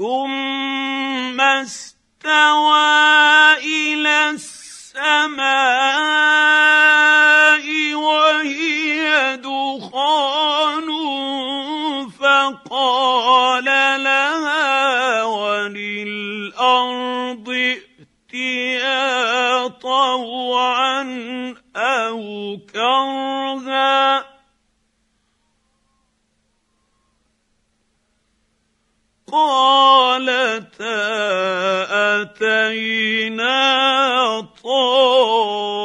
ثم استوى إلى السماء وهي دخان فقال لها وللأرض ائتيا طوعا أو كرها قالتا أتينا طائعين